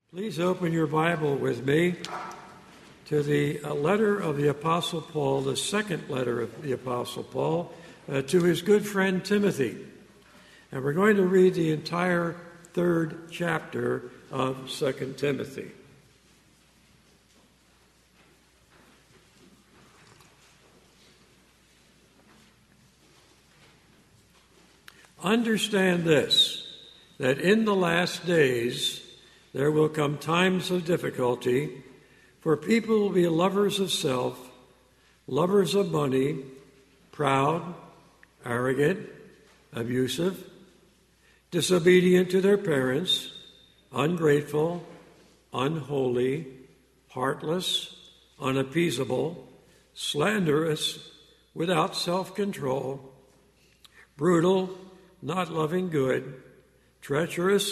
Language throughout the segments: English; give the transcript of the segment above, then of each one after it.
Please open your Bible with me to the letter of the Apostle Paul, the second letter of the Apostle Paul, to his good friend Timothy. And we're going to read the entire third chapter of 2 Timothy. Understand this, that in the last days there will come times of difficulty, for people will be lovers of self, lovers of money, proud, arrogant, abusive, disobedient to their parents, ungrateful, unholy, heartless, unappeasable, slanderous, without self-control, brutal, not loving good, treacherous,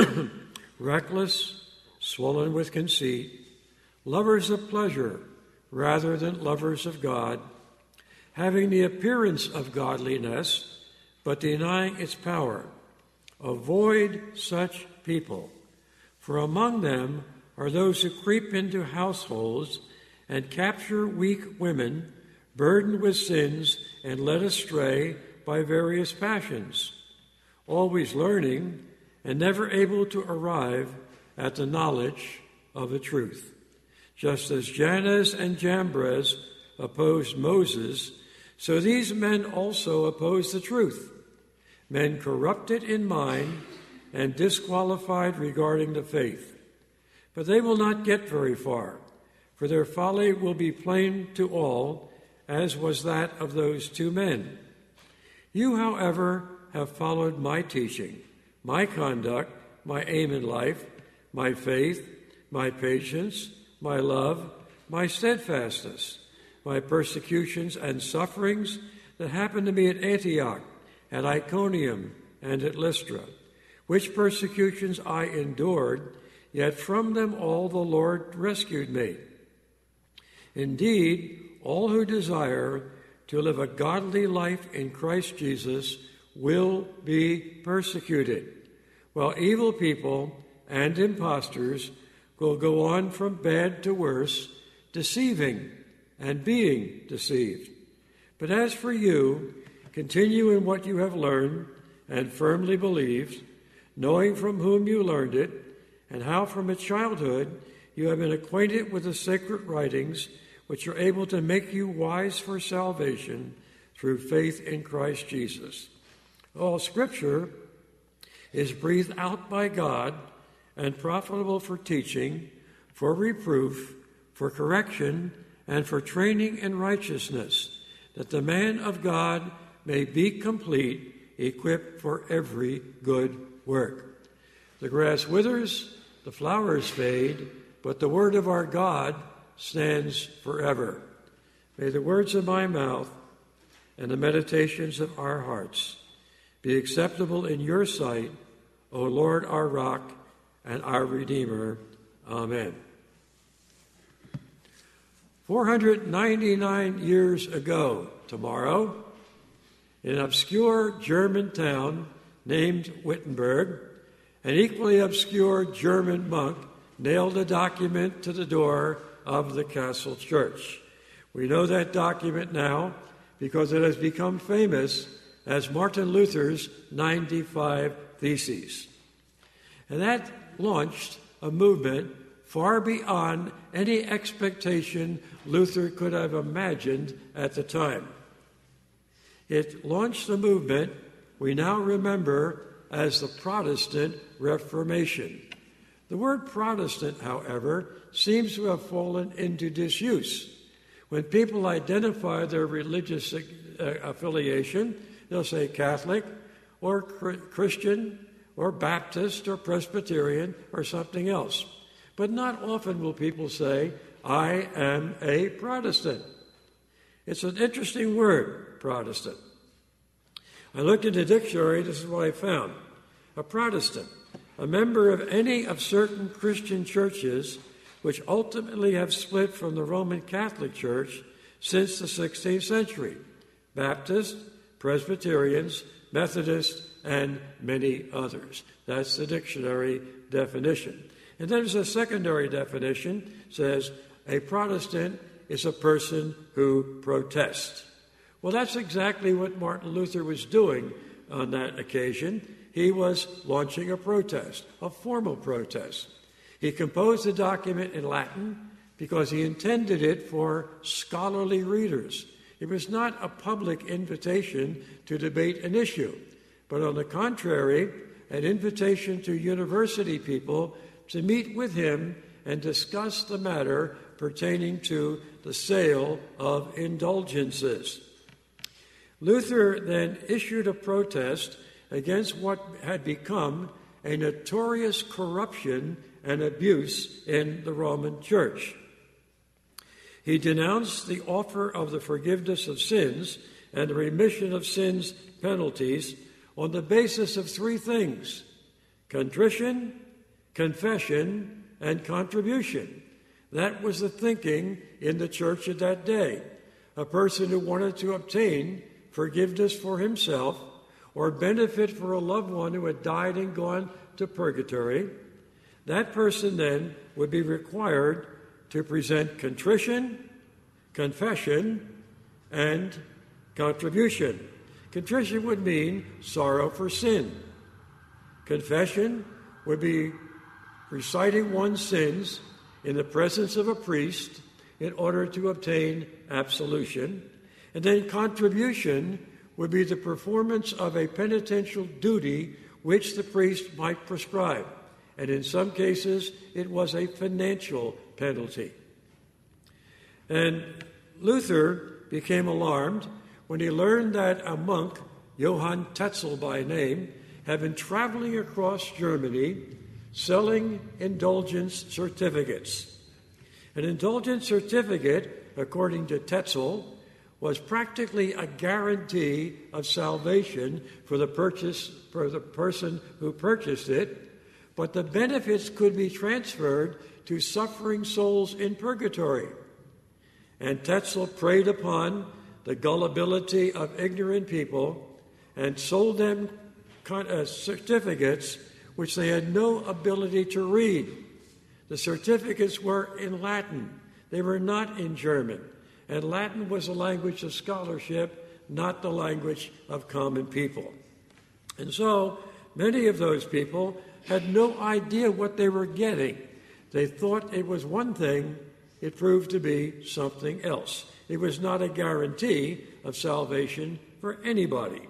reckless, swollen with conceit, lovers of pleasure rather than lovers of God, having the appearance of godliness, but denying its power. Avoid such people, for among them are those who creep into households and capture weak women, burdened with sins and led astray by various passions, always learning and never able to arrive at the knowledge of the truth. Just as Jannes and Jambres opposed Moses, so these men also oppose the truth, men corrupted in mind and disqualified regarding the faith. But they will not get very far, for their folly will be plain to all, as was that of those two men. You, however, have followed my teaching, my conduct, my aim in life, my faith, my patience, my love, my steadfastness, my persecutions and sufferings that happened to me at Antioch, at Iconium, and at Lystra, which persecutions I endured, yet from them all the Lord rescued me. Indeed, all who desire to live a godly life in Christ Jesus will be persecuted, while evil people and impostors will go on from bad to worse, deceiving and being deceived. But as for you, continue in what you have learned and firmly believed, knowing from whom you learned it, and how from a childhood you have been acquainted with the sacred writings, which are able to make you wise for salvation through faith in Christ Jesus. All Scripture is breathed out by God and profitable for teaching, for reproof, for correction, and for training in righteousness, that the man of God may be complete, equipped for every good work. The grass withers, the flowers fade, but the word of our God stands forever. May the words of my mouth and the meditations of our hearts be acceptable in your sight, O Lord, our rock and our Redeemer. Amen. 499 years ago tomorrow, in an obscure German town named Wittenberg, an equally obscure German monk nailed a document to the door of the castle church. We know that document now because it has become famous as Martin Luther's 95 Theses. And that launched a movement far beyond any expectation Luther could have imagined at the time. It launched a movement we now remember as the Protestant Reformation. The word Protestant, however, seems to have fallen into disuse. When people identify their religious affiliation, they'll say Catholic or Christian or Baptist or Presbyterian or something else. But not often will people say, I am a Protestant. It's an interesting word, Protestant. I looked in the dictionary, this is what I found. A Protestant, a member of any of certain Christian churches which ultimately have split from the Roman Catholic Church since the 16th century. Baptist, Presbyterians, Methodists, and many others. That's the dictionary definition. And then there's a secondary definition, says a Protestant is a person who protests. Well, that's exactly what Martin Luther was doing on that occasion. He was launching a protest, a formal protest. He composed the document in Latin because he intended it for scholarly readers. It was not a public invitation to debate an issue, but on the contrary, an invitation to university people to meet with him and discuss the matter pertaining to the sale of indulgences. Luther then issued a protest against what had become a notorious corruption and abuse in the Roman Church. He denounced the offer of the forgiveness of sins and the remission of sins penalties on the basis of three things: contrition, confession, and contribution. That was the thinking in the church at that day. A person who wanted to obtain forgiveness for himself or benefit for a loved one who had died and gone to purgatory, that person then would be required to present contrition, confession, and contribution. Contrition would mean sorrow for sin. Confession would be reciting one's sins in the presence of a priest in order to obtain absolution. And then contribution would be the performance of a penitential duty which the priest might prescribe. And in some cases, it was a financial penalty. And Luther became alarmed when he learned that a monk, Johann Tetzel by name, had been traveling across Germany selling indulgence certificates. An indulgence certificate, according to Tetzel, was practically a guarantee of salvation for the person who purchased it, but the benefits could be transferred to suffering souls in purgatory. And Tetzel preyed upon the gullibility of ignorant people and sold them certificates which they had no ability to read. The certificates were in Latin. They were not in German. And Latin was a language of scholarship, not the language of common people. And so many of those people had no idea what they were getting. They thought it was one thing, it proved to be something else. It was not a guarantee of salvation for anybody.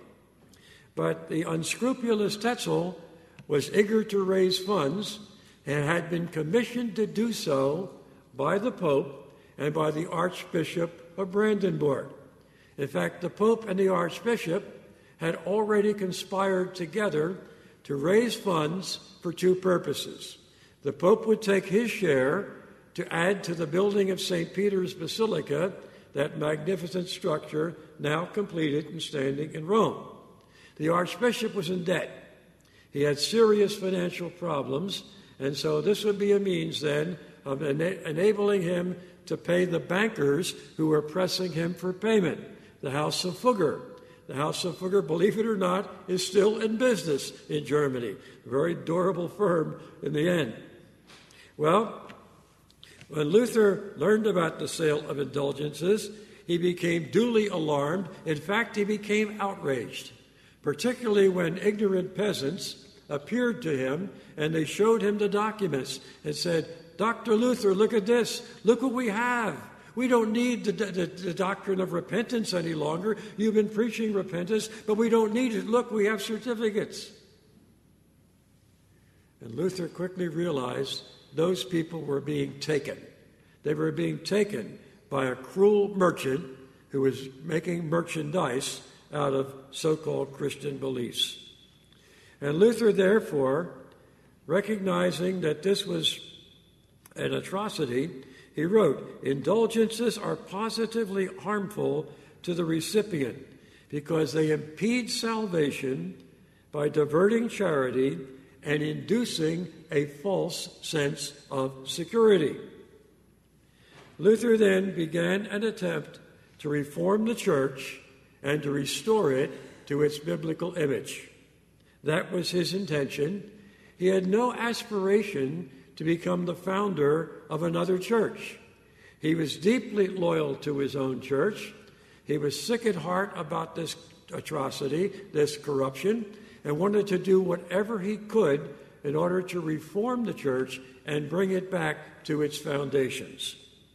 But the unscrupulous Tetzel was eager to raise funds and had been commissioned to do so by the Pope and by the Archbishop of Brandenburg. In fact, the Pope and the Archbishop had already conspired together to raise funds for two purposes. The Pope would take his share to add to the building of St. Peter's Basilica, that magnificent structure now completed and standing in Rome. The Archbishop was in debt. He had serious financial problems, and so this would be a means then of enabling him to pay the bankers who were pressing him for payment, the House of Fugger. The House of Fugger, believe it or not, is still in business in Germany. A very durable firm in the end. Well, when Luther learned about the sale of indulgences, he became duly alarmed. In fact, he became outraged, particularly when ignorant peasants appeared to him and they showed him the documents and said, "Dr. Luther, look at this. Look what we have. We don't need the doctrine of repentance any longer. You've been preaching repentance, but we don't need it. Look, we have certificates." And Luther quickly realized those people were being taken. They were being taken by a cruel merchant who was making merchandise out of so-called Christian beliefs. And Luther, therefore, recognizing that this was an atrocity, he wrote, "Indulgences are positively harmful to the recipient because they impede salvation by diverting charity and inducing a false sense of security." Luther then began an attempt to reform the church and to restore it to its biblical image. That was his intention. He had no aspiration to become the founder of another church. He was deeply loyal to his own church. He was sick at heart about this atrocity, this corruption, and wanted to do whatever he could in order to reform the church and bring it back to its foundations.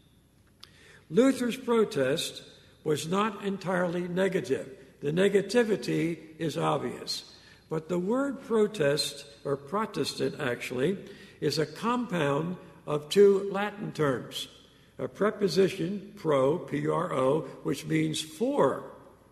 Luther's protest was not entirely negative. The negativity is obvious. But the word protest, or Protestant actually, is a compound of two Latin terms. A preposition, pro, P-R-O, which means for.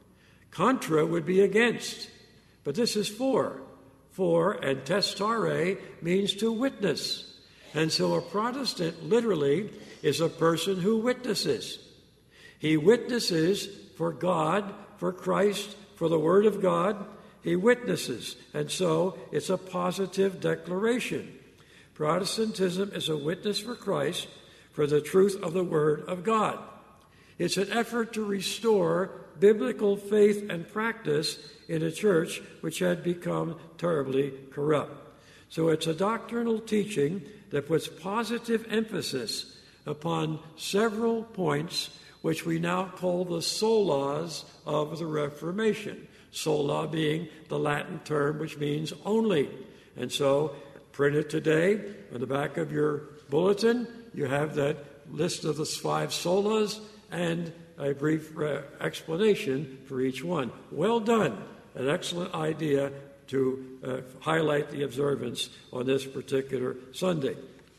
Contra would be against, but this is for. For, and testare means to witness. And so a Protestant literally is a person who witnesses. He witnesses for God, for Christ, for the Word of God. He witnesses, and so it's a positive declaration. Protestantism is a witness for Christ, for the truth of the Word of God. It's an effort to restore biblical faith and practice in a church which had become terribly corrupt. So it's a doctrinal teaching that puts positive emphasis upon several points which we now call the solas of the Reformation. Sola being the Latin term which means only. And so, printed today on the back of your bulletin, you have that list of the 5 solas and a brief explanation for each one. Well done. An excellent idea to highlight the observance on this particular Sunday.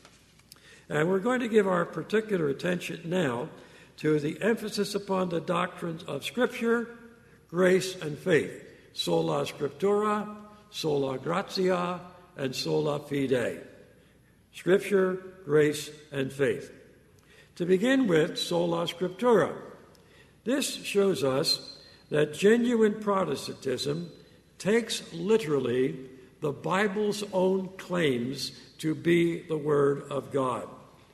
And we're going to give our particular attention now to the emphasis upon the doctrines of Scripture, grace, and faith. Sola Scriptura, sola gratia, and sola fide. Scripture, grace, and faith. To begin with, sola Scriptura. This shows us that genuine Protestantism takes literally the Bible's own claims to be the Word of God.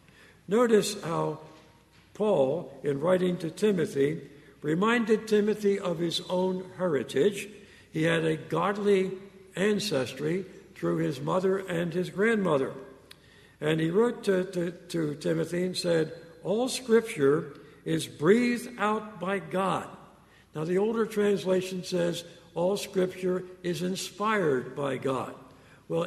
Notice how Paul, in writing to Timothy, reminded Timothy of his own heritage. He had a godly ancestry through his mother and his grandmother. And he wrote to Timothy and said, all Scripture is breathed out by God. Now, the older translation says, all Scripture is inspired by God. Well,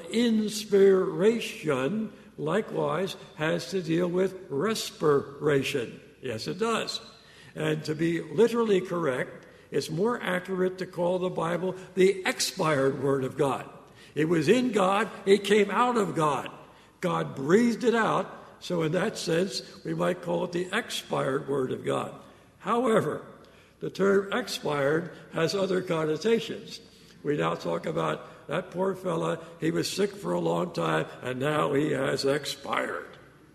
inspiration, likewise, has to deal with respiration. Yes, it does. And to be literally correct, it's more accurate to call the Bible the expired Word of God. It was in God, it came out of God. God breathed it out, so in that sense, we might call it the expired Word of God. However, the term expired has other connotations. We now talk about that poor fella, he was sick for a long time, and now he has expired.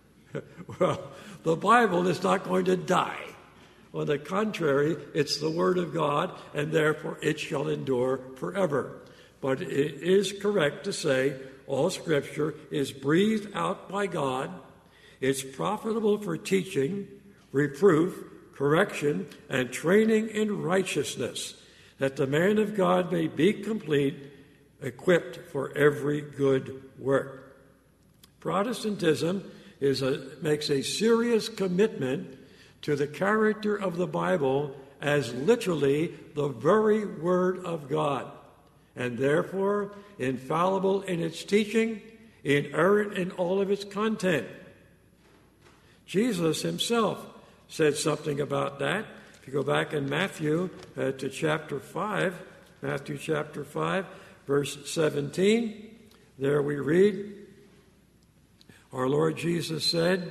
Well, the Bible is not going to die. On the contrary, it's the Word of God, and therefore it shall endure forever. But it is correct to say all Scripture is breathed out by God. It's profitable for teaching, reproof, correction, and training in righteousness, that the man of God may be complete, equipped for every good work. Protestantism makes a serious commitment to the character of the Bible as literally the very Word of God, and therefore infallible in its teaching, inerrant in all of its content. Jesus himself said something about that. If you go back in Matthew to chapter 5, Matthew chapter 5, verse 17, there we read, our Lord Jesus said,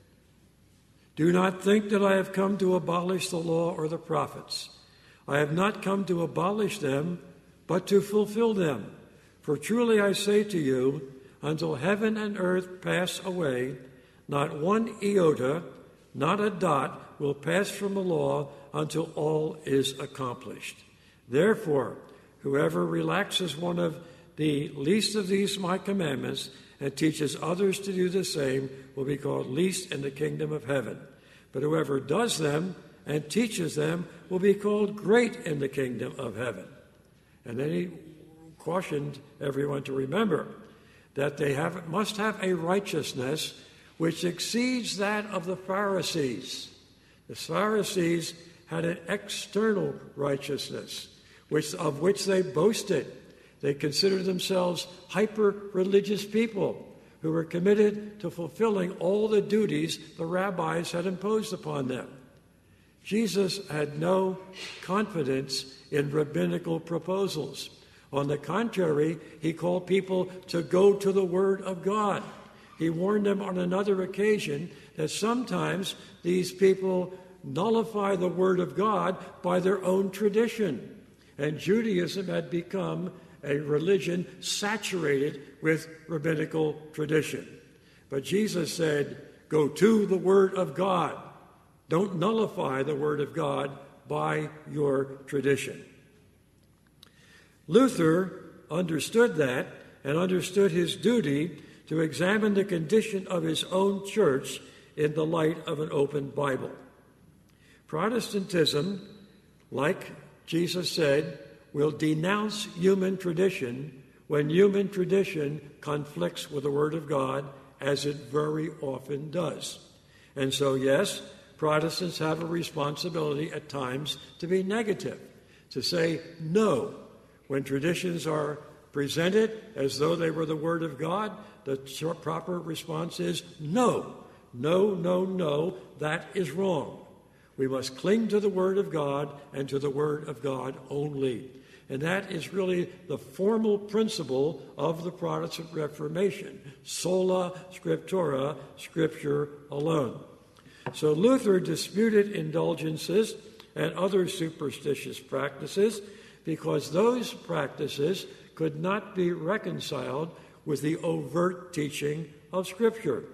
do not think that I have come to abolish the law or the prophets. I have not come to abolish them, but to fulfill them. For truly I say to you, until heaven and earth pass away, not one iota, not a dot, will pass from the law until all is accomplished. Therefore, whoever relaxes one of the least of these my commandments and teaches others to do the same will be called least in the kingdom of heaven. But whoever does them and teaches them will be called great in the kingdom of heaven. And then he cautioned everyone to remember that they must have a righteousness which exceeds that of the Pharisees. The Pharisees had an external righteousness, of which they boasted. They considered themselves hyper-religious people who were committed to fulfilling all the duties the rabbis had imposed upon them. Jesus had no confidence in rabbinical proposals. On the contrary, he called people to go to the Word of God. He warned them on another occasion that sometimes these people nullify the Word of God by their own tradition. And Judaism had become a religion saturated with rabbinical tradition. But Jesus said, go to the Word of God. Don't nullify the Word of God by your tradition. Luther understood that and understood his duty to examine the condition of his own church in the light of an open Bible. Protestantism, like Jesus said, will denounce human tradition when human tradition conflicts with the Word of God, as it very often does. And so, yes, Protestants have a responsibility at times to be negative, to say no. When traditions are presented as though they were the Word of God, the proper response is no. No, no, no, that is wrong. We must cling to the Word of God and to the Word of God only. And that is really the formal principle of the Protestant Reformation. Sola scriptura, Scripture alone. So Luther disputed indulgences and other superstitious practices because those practices could not be reconciled with the overt teaching of Scripture.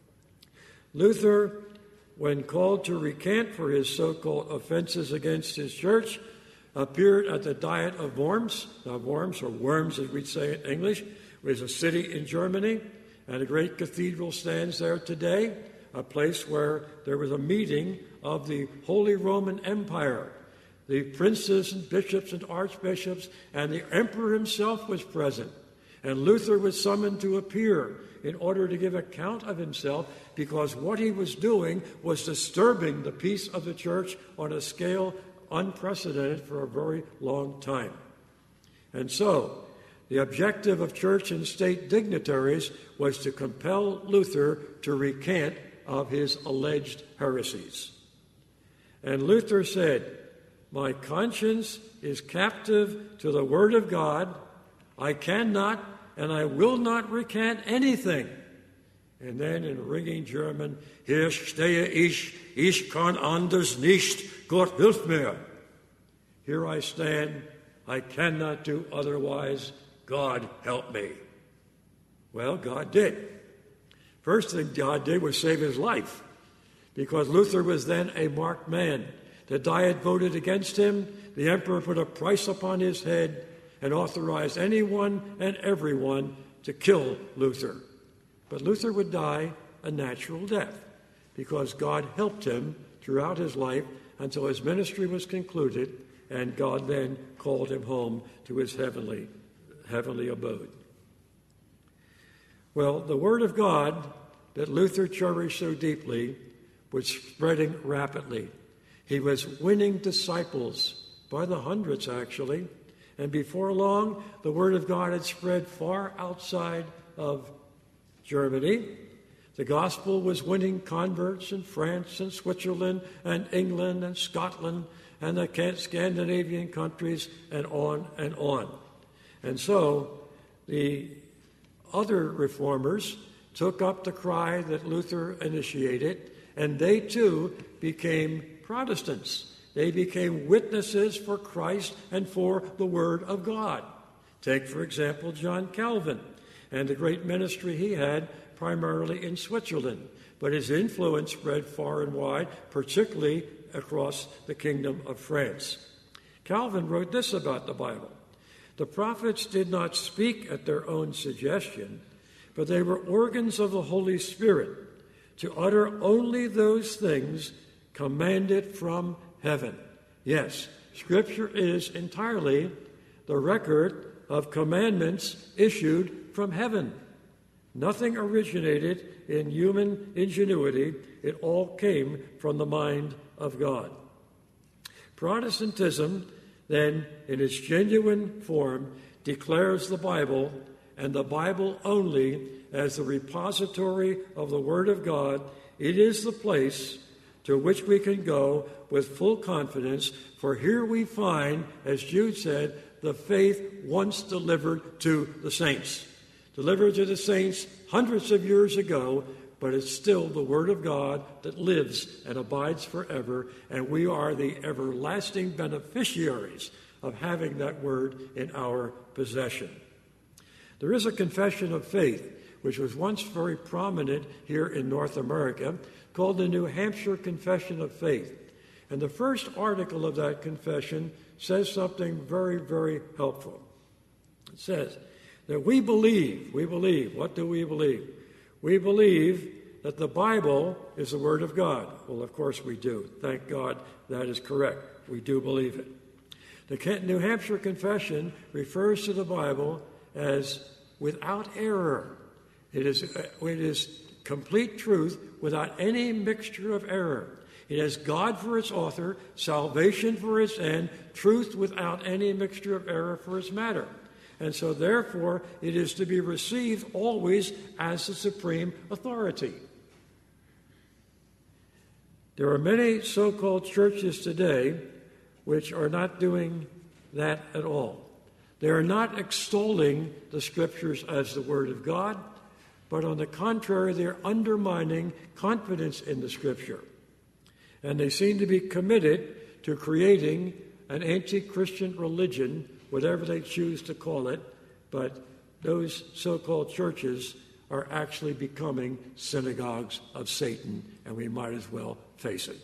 Luther, when called to recant for his so-called offenses against his church, appeared at the Diet of Worms. Now, Worms, or Worms as we'd say in English, was a city in Germany, and a great cathedral stands there today, a place where there was a meeting of the Holy Roman Empire. The princes and bishops and archbishops, and the emperor himself was present. And Luther was summoned to appear in order to give account of himself, because what he was doing was disturbing the peace of the church on a scale unprecedented for a very long time. And so, the objective of church and state dignitaries was to compel Luther to recant of his alleged heresies. And Luther said, "My conscience is captive to the Word of God. I cannot and I will not recant anything." And then in ringing German, "Hier stehe ich kann anders nicht, Gott hilf mir." Here I stand, I cannot do otherwise, God help me. Well, God did. First thing God did was save his life, because Luther was then a marked man. The Diet voted against him, the emperor put a price upon his head, and authorized anyone and everyone to kill Luther. But Luther would die a natural death, because God helped him throughout his life until his ministry was concluded, and God then called him home to his heavenly abode. Well, the Word of God that Luther cherished so deeply was spreading rapidly. He was winning disciples, by the hundreds actually, and before long, the Word of God had spread far outside of Germany. The gospel was winning converts in France and Switzerland and England and Scotland and the Scandinavian countries, and on and on. And so the other reformers took up the cry that Luther initiated, and they too became Protestants. They became witnesses for Christ and for the Word of God. Take, for example, John Calvin and the great ministry he had primarily in Switzerland. But his influence spread far and wide, particularly across the Kingdom of France. Calvin wrote this about the Bible: "The prophets did not speak at their own suggestion, but they were organs of the Holy Spirit to utter only those things commanded from heaven." Yes, Scripture is entirely the record of commandments issued from heaven. Nothing originated in human ingenuity. It all came from the mind of God. Protestantism, then, in its genuine form, declares the Bible, and the Bible only, as the repository of the Word of God. It is the place to which we can go with full confidence, for here we find, as Jude said, the faith once delivered to the saints. Delivered to the saints hundreds of years ago, but it's still the Word of God that lives and abides forever, and we are the everlasting beneficiaries of having that Word in our possession. There is a confession of faith, which was once very prominent here in North America, called the New Hampshire Confession of Faith. And the first article of that confession says something very, very helpful. It says that we believe, what do we believe? We believe that the Bible is the Word of God. Well, of course we do. Thank God that is correct. We do believe it. The New Hampshire Confession refers to the Bible as without error. It is complete truth without any mixture of error. It has God for its author, salvation for its end, truth without any mixture of error for its matter. And so, therefore, it is to be received always as the supreme authority. There are many so-called churches today which are not doing that at all. They are not extolling the Scriptures as the Word of God, but on the contrary, they're undermining confidence in the Scripture. And they seem to be committed to creating an anti-Christian religion, whatever they choose to call it, but those so-called churches are actually becoming synagogues of Satan, and we might as well face it.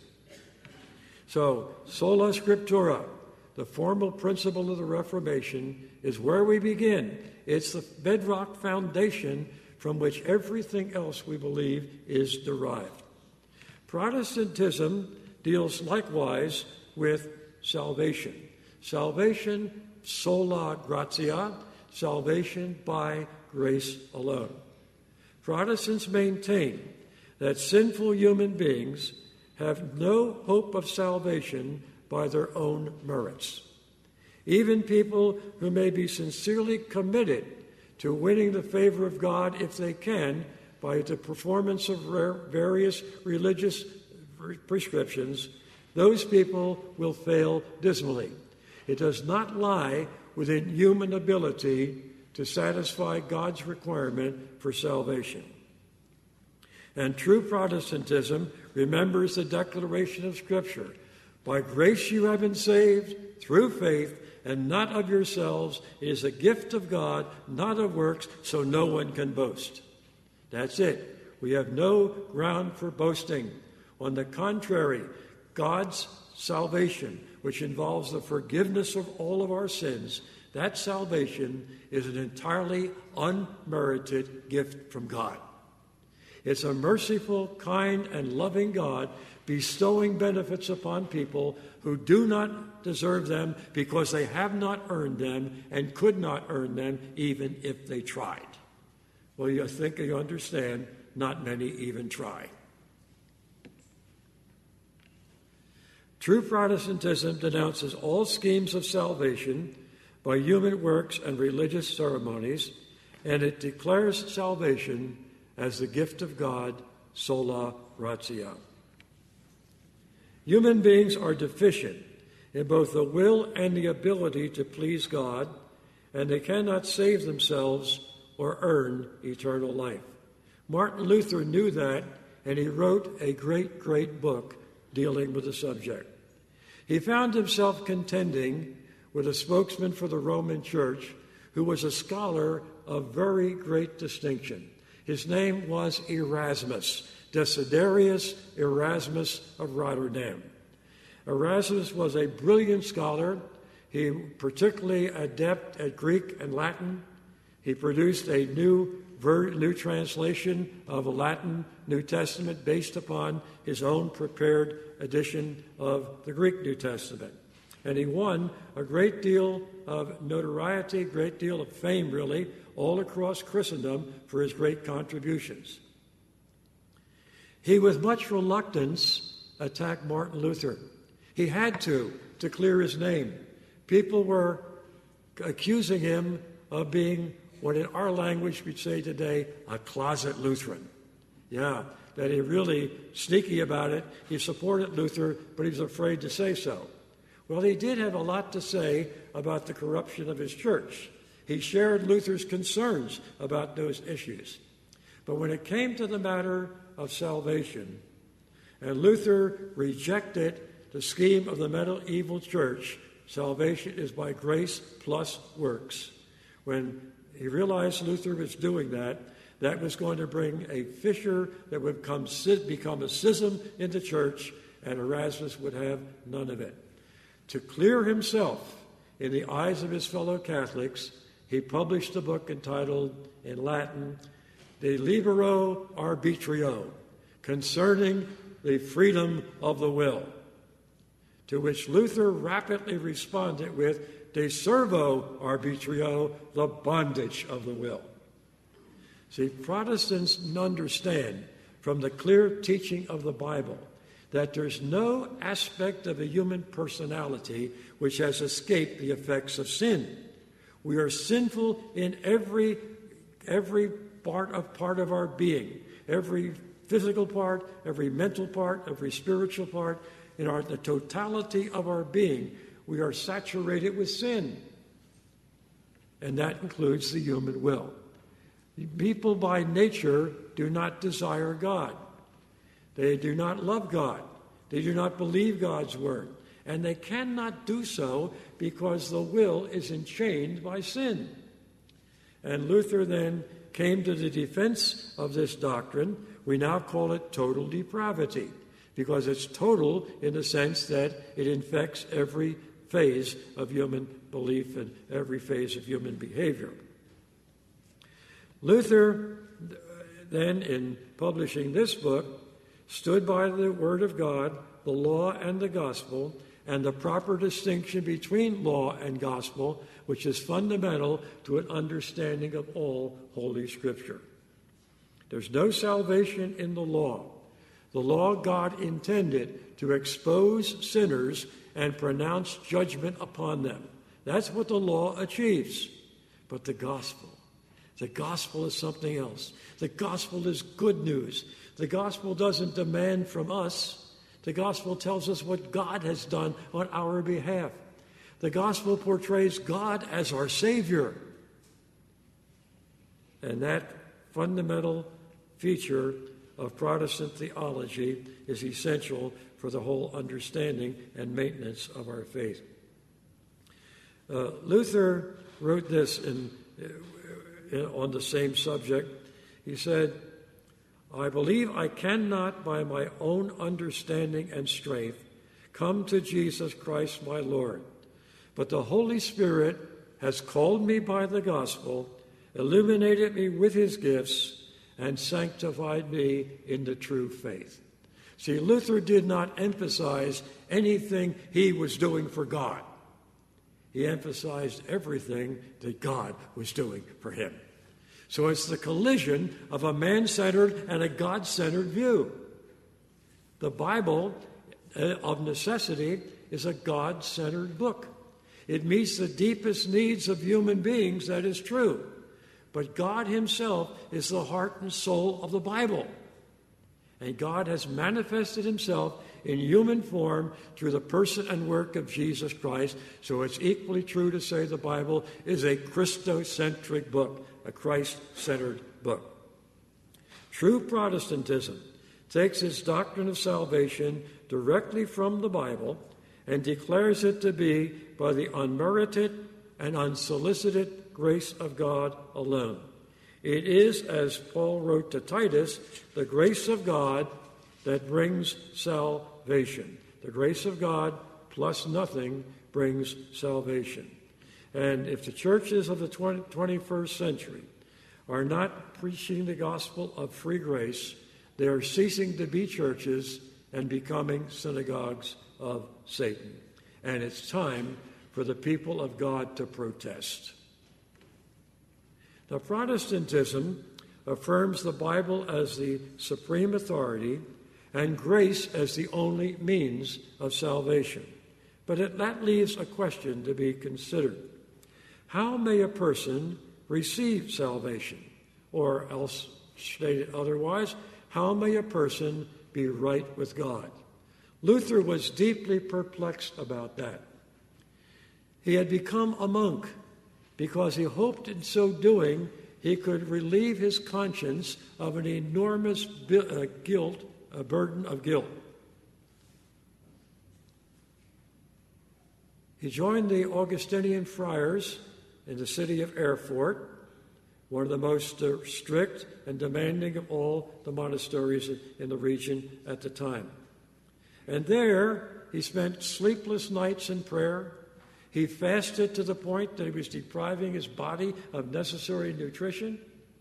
So, sola scriptura, the formal principle of the Reformation, is where we begin. It's the bedrock foundation from which everything else we believe is derived. Protestantism deals likewise with salvation. Salvation sola gratia, salvation by grace alone. Protestants maintain that sinful human beings have no hope of salvation by their own merits. Even people who may be sincerely committed to winning the favor of God, if they can, by the performance of various religious prescriptions, those people will fail dismally. It does not lie within human ability to satisfy God's requirement for salvation. And true Protestantism remembers the declaration of Scripture. By grace you have been saved through faith, and not of yourselves. It is a gift of God, not of works, so no one can boast. That's it. We have no ground for boasting. On the contrary, God's salvation, which involves the forgiveness of all of our sins, that salvation is an entirely unmerited gift from God. It's a merciful, kind, and loving God bestowing benefits upon people who do not deserve them because they have not earned them and could not earn them even if they tried. Well, you think you understand, not many even try. True Protestantism denounces all schemes of salvation by human works and religious ceremonies, and it declares salvation as the gift of God, sola gratia. Human beings are deficient in both the will and the ability to please God, and they cannot save themselves or earn eternal life. Martin Luther knew that, and he wrote a great, great book dealing with the subject. He found himself contending with a spokesman for the Roman Church who was a scholar of very great distinction. His name was Erasmus, Desiderius Erasmus of Rotterdam. Erasmus was a brilliant scholar. He particularly adept at Greek and Latin. He produced a new translation of a Latin New Testament based upon his own prepared edition of the Greek New Testament. And he won a great deal of notoriety, a great deal of fame, really, all across Christendom for his great contributions. He, with much reluctance, attacked Martin Luther. He had to clear his name. People were accusing him of being what in our language we'd say today, a closet Lutheran. Yeah, that he really sneaky about it. He supported Luther, but he was afraid to say so. Well, he did have a lot to say about the corruption of his church. He shared Luther's concerns about those issues. But when it came to the matter of salvation, and Luther rejected the scheme of the medieval church, salvation is by grace plus works. When he realized Luther was doing that, that was going to bring a fissure that would become a schism in the church, and Erasmus would have none of it. To clear himself in the eyes of his fellow Catholics, he published a book entitled, in Latin, De Libero Arbitrio, concerning the freedom of the will, to which Luther rapidly responded with De Servo Arbitrio, the bondage of the will. See, Protestants understand from the clear teaching of the Bible that there's no aspect of a human personality which has escaped the effects of sin. We are sinful in every part of our being, every physical part, every mental part, every spiritual part. In the totality of our being, we are saturated with sin. And that includes the human will. People by nature do not desire God. They do not love God. They do not believe God's word. And they cannot do so because the will is enchained by sin. And Luther then came to the defense of this doctrine. We now call it total depravity, because it's total in the sense that it infects every phase of human belief and every phase of human behavior. Luther then, in publishing this book, stood by the Word of God, the law and the gospel, and the proper distinction between law and gospel, which is fundamental to an understanding of all Holy Scripture. There's no salvation in the law. The law God intended to expose sinners and pronounce judgment upon them. That's what the law achieves. But the gospel is something else. The gospel is good news. The gospel doesn't demand from us. The gospel tells us what God has done on our behalf. The gospel portrays God as our Savior. And that fundamental feature of Protestant theology is essential for the whole understanding and maintenance of our faith. Luther wrote this on the same subject. He said, I believe I cannot by my own understanding and strength come to Jesus Christ my Lord, but the Holy Spirit has called me by the gospel, illuminated me with his gifts, and sanctified me in the true faith. See, Luther did not emphasize anything he was doing for God. He emphasized everything that God was doing for him. So it's the collision of a man-centered and a God-centered view. The Bible, of necessity, is a God-centered book. It meets the deepest needs of human beings, that is true. But God himself is the heart and soul of the Bible. And God has manifested himself in human form through the person and work of Jesus Christ. So it's equally true to say the Bible is a Christocentric book, a Christ-centered book. True Protestantism takes its doctrine of salvation directly from the Bible and declares it to be by the unmerited and unsolicited grace of God alone. It is, as Paul wrote to Titus, the grace of God that brings salvation. The grace of God plus nothing brings salvation. And if the churches of the 21st century are not preaching the gospel of free grace, they are ceasing to be churches and becoming synagogues of Satan. and it's time for the people of God to protest. Now, Protestantism affirms the Bible as the supreme authority and grace as the only means of salvation. But that leaves a question to be considered. How may a person receive salvation? Or else, stated otherwise, how may a person be right with God? Luther was deeply perplexed about that. He had become a monk because he hoped in so doing he could relieve his conscience of an enormous burden of guilt. He joined the Augustinian friars in the city of Erfurt, one of the most strict and demanding of all the monasteries in the region at the time. And there he spent sleepless nights in prayer. He fasted to the point that he was depriving his body of necessary nutrition.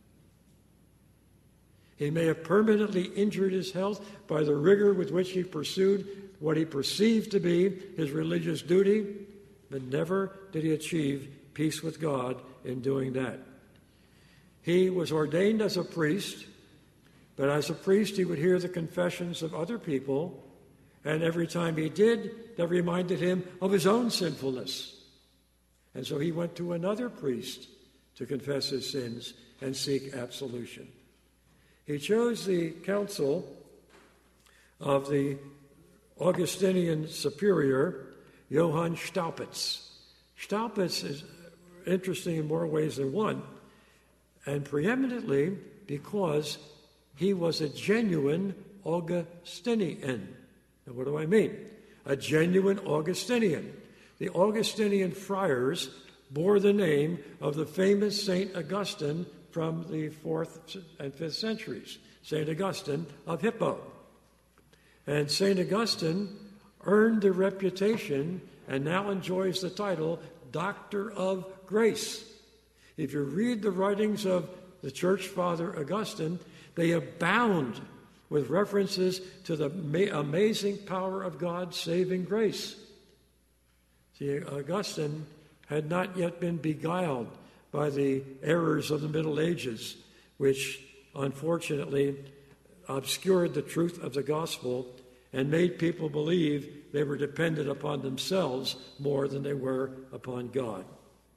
He may have permanently injured his health by the rigor with which he pursued what he perceived to be his religious duty, but never did he achieve peace with God in doing that. He was ordained as a priest, but as a priest he would hear the confessions of other people, and every time he did, that reminded him of his own sinfulness. And so he went to another priest to confess his sins and seek absolution. He chose the counsel of the Augustinian superior, Johann Staupitz. Staupitz is interesting in more ways than one, and preeminently because he was a genuine Augustinian. Now, what do I mean? A genuine Augustinian. The Augustinian friars bore the name of the famous St. Augustine from the 4th and 5th centuries, St. Augustine of Hippo. And St. Augustine earned the reputation and now enjoys the title Doctor of Grace. If you read the writings of the Church Father Augustine, they abound with references to the amazing power of God's saving grace. See, Augustine had not yet been beguiled by the errors of the Middle Ages, which unfortunately obscured the truth of the gospel and made people believe they were dependent upon themselves more than they were upon God.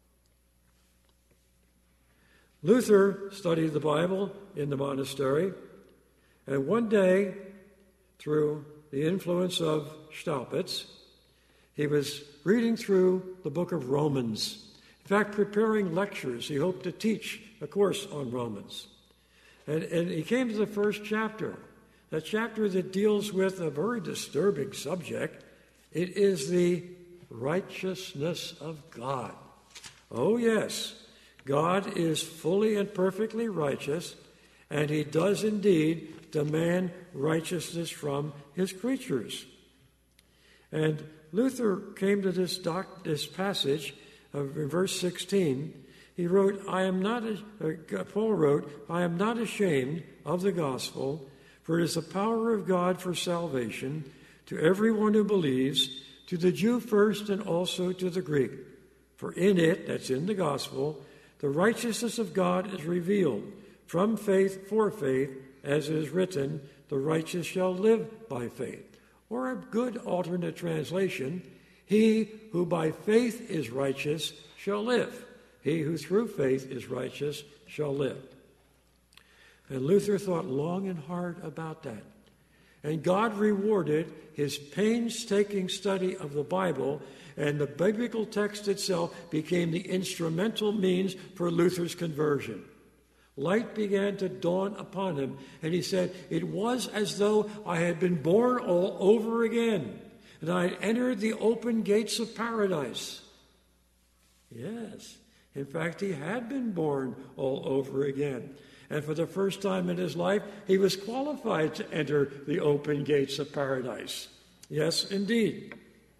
Luther studied the Bible in the monastery, and one day, through the influence of Staupitz, he was reading through the book of Romans. In fact, preparing lectures. He hoped to teach a course on Romans. And he came to the first chapter, that chapter that deals with a very disturbing subject. It is the righteousness of God. Oh, yes, God is fully and perfectly righteous, and he does indeed demand righteousness from his creatures. And Luther came to this passage in verse 16. He wrote, Paul wrote, I am not ashamed of the gospel, for it is the power of God for salvation to everyone who believes, to the Jew first and also to the Greek. For in it, that's in the gospel, the righteousness of God is revealed, from faith for faith, as it is written, the righteous shall live by faith. Or a good alternate translation, he who by faith is righteous shall live. He who through faith is righteous shall live. And Luther thought long and hard about that. And God rewarded his painstaking study of the Bible, and the biblical text itself became the instrumental means for Luther's conversion. Light began to dawn upon him, and he said, it was as though I had been born all over again, and I had entered the open gates of paradise. Yes, in fact, he had been born all over again. And for the first time in his life, he was qualified to enter the open gates of paradise. Yes, indeed.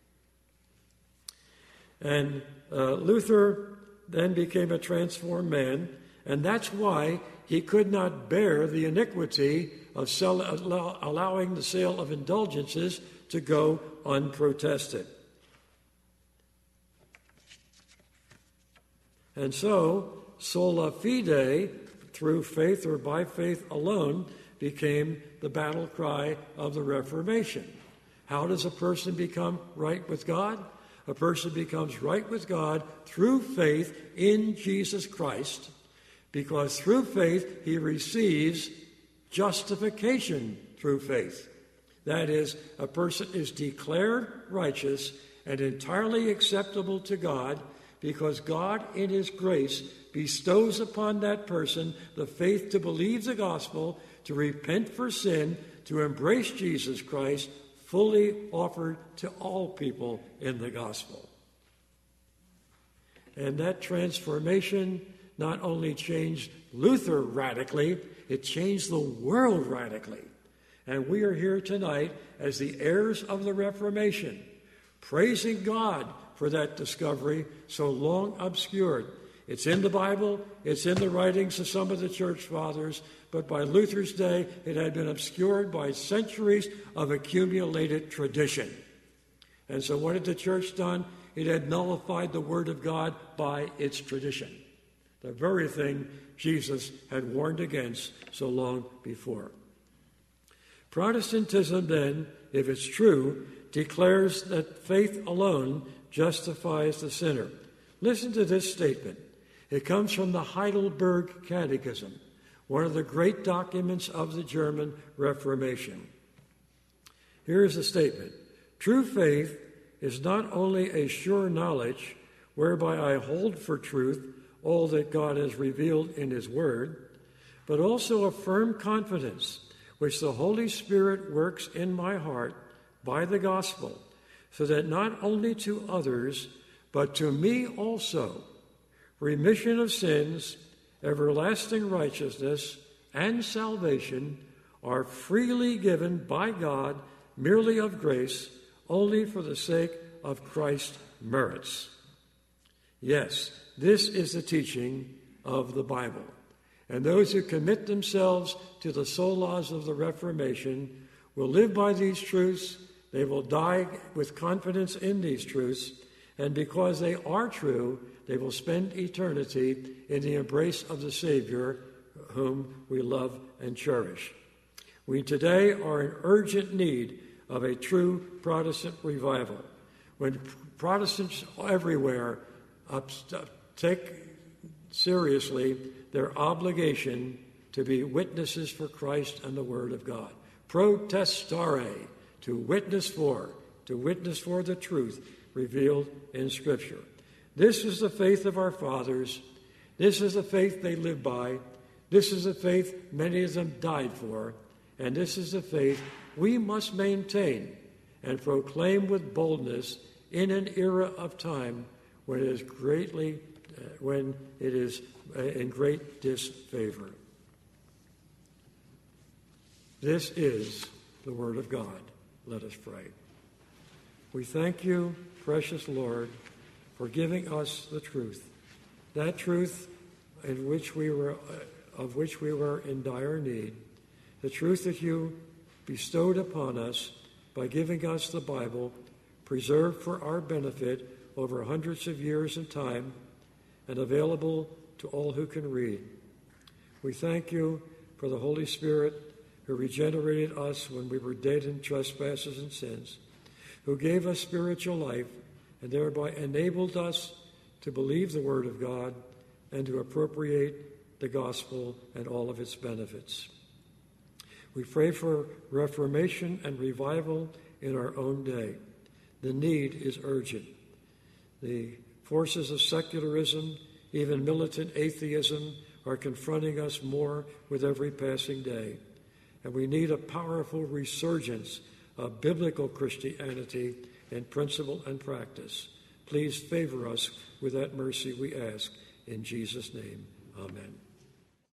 And Luther then became a transformed man, and that's why he could not bear the iniquity of allowing the sale of indulgences to go unprotested. And so, sola fide, through faith or by faith alone, became the battle cry of the Reformation. How does a person become right with God? A person becomes right with God through faith in Jesus Christ, because through faith he receives justification through faith. That is, a person is declared righteous and entirely acceptable to God because God, in his grace, bestows upon that person the faith to believe the gospel, to repent for sin, to embrace Jesus Christ, fully offered to all people in the gospel. And that transformation not only changed Luther radically, it changed the world radically. And we are here tonight as the heirs of the Reformation, praising God for that discovery so long obscured. It's in the Bible, it's in the writings of some of the church fathers, but by Luther's day, it had been obscured by centuries of accumulated tradition. And so what had the church done? It had nullified the Word of God by its tradition, the very thing Jesus had warned against so long before. Protestantism, then, if it's true, declares that faith alone justifies the sinner. Listen to this statement. It comes from the Heidelberg Catechism, one of the great documents of the German Reformation. Here is the statement. True faith is not only a sure knowledge whereby I hold for truth all that God has revealed in his word, but also a firm confidence which the Holy Spirit works in my heart by the gospel, so that not only to others, but to me also, remission of sins, everlasting righteousness, and salvation are freely given by God, merely of grace, only for the sake of Christ's merits. Yes, this is the teaching of the Bible. And those who commit themselves to the solas of the Reformation will live by these truths. They will die with confidence in these truths. And because they are true, they will spend eternity in the embrace of the Savior, whom we love and cherish. We today are in urgent need of a true Protestant revival. When Protestants everywhere take seriously their obligation to be witnesses for Christ and the Word of God. Protestare, to witness for the truth revealed in Scripture. This is the faith of our fathers. This is the faith they lived by. This is the faith many of them died for. And this is the faith we must maintain and proclaim with boldness in an era of time when it is in great disfavor. This is the Word of God. Let us pray. We thank you, precious Lord, for giving us the truth, that truth of which we were in dire need, the truth that you bestowed upon us by giving us the Bible, preserved for our benefit over hundreds of years in time and available to all who can read. We thank you for the Holy Spirit who regenerated us when we were dead in trespasses and sins, who gave us spiritual life and thereby enabled us to believe the Word of God and to appropriate the gospel and all of its benefits. We pray for reformation and revival in our own day. The need is urgent. The forces of secularism, even militant atheism, are confronting us more with every passing day. And we need a powerful resurgence of biblical Christianity in principle and practice. Please favor us with that mercy, we ask. In Jesus' name, amen.